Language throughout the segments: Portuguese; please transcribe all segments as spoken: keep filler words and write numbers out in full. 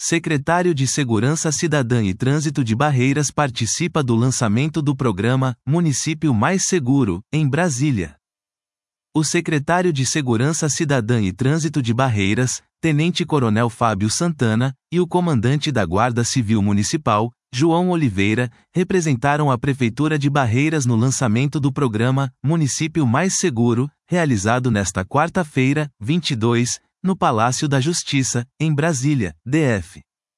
Secretário de Segurança Cidadã e Trânsito de Barreiras participa do lançamento do programa Município Mais Seguro, em Brasília. O secretário de Segurança Cidadã e Trânsito de Barreiras, Tenente-Coronel Fábio Santana, e o comandante da Guarda Civil Municipal, João Oliveira, representaram a Prefeitura de Barreiras no lançamento do programa Município Mais Seguro, realizado nesta quarta-feira, vinte e dois, no Palácio da Justiça, em Brasília, D F.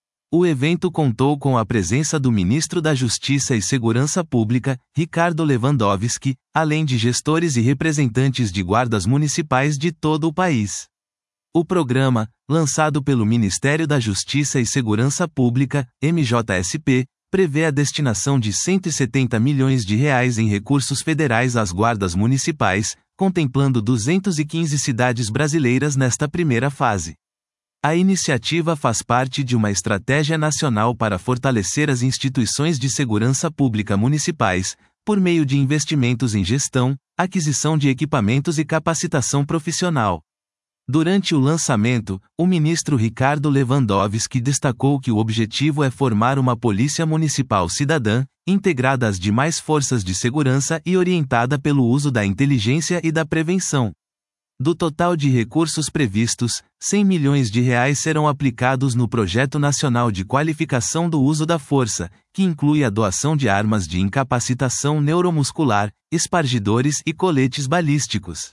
O evento contou com a presença do ministro da Justiça e Segurança Pública, Ricardo Lewandowski, além de gestores e representantes de guardas municipais de todo o país. O programa, lançado pelo Ministério da Justiça e Segurança Pública, M J S P, prevê a destinação de cento e setenta milhões de reais em recursos federais às guardas municipais, contemplando duzentas e quinze cidades brasileiras nesta primeira fase. A iniciativa faz parte de uma estratégia nacional para fortalecer as instituições de segurança pública municipais, por meio de investimentos em gestão, aquisição de equipamentos e capacitação profissional. Durante o lançamento, o ministro Ricardo Lewandowski destacou que o objetivo é formar uma polícia municipal cidadã, integrada às demais forças de segurança e orientada pelo uso da inteligência e da prevenção. Do total de recursos previstos, cem milhões de reais serão aplicados no Projeto Nacional de Qualificação do Uso da Força, que inclui a doação de armas de incapacitação neuromuscular, espargidores e coletes balísticos.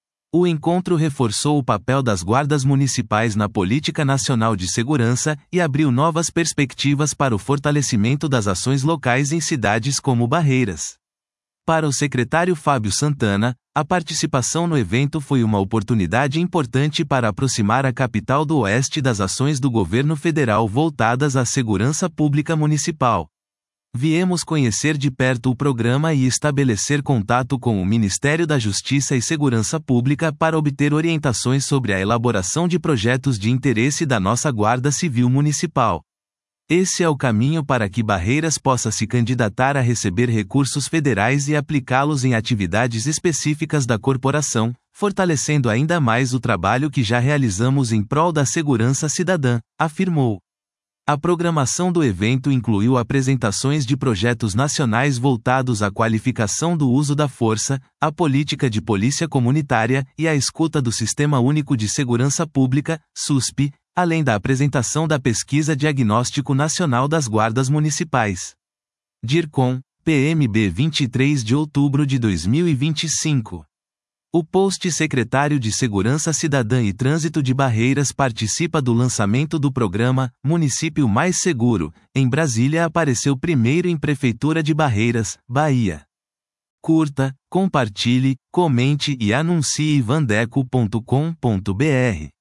O encontro reforçou o papel das guardas municipais na política nacional de segurança e abriu novas perspectivas para o fortalecimento das ações locais em cidades como Barreiras. Para o secretário Fábio Santana, a participação no evento foi uma oportunidade importante para aproximar a capital do Oeste das ações do governo federal voltadas à segurança pública municipal. Viemos conhecer de perto o programa e estabelecer contato com o Ministério da Justiça e Segurança Pública para obter orientações sobre a elaboração de projetos de interesse da nossa Guarda Civil Municipal. Esse é o caminho para que Barreiras possa se candidatar a receber recursos federais e aplicá-los em atividades específicas da corporação, fortalecendo ainda mais o trabalho que já realizamos em prol da segurança cidadã, afirmou. A programação do evento incluiu apresentações de projetos nacionais voltados à qualificação do uso da força, a política de polícia comunitária e a escuta do Sistema Único de Segurança Pública, S U S P, além da apresentação da Pesquisa Diagnóstico Nacional das Guardas Municipais. DIRCOM, P M B vinte e três de outubro de dois mil e vinte e cinco. O post secretário de Segurança Cidadã e Trânsito de Barreiras participa do lançamento do programa Município Mais Seguro, em Brasília apareceu primeiro em Prefeitura de Barreiras, Bahia. Curta, compartilhe, comente e anuncie vandeco ponto com ponto br.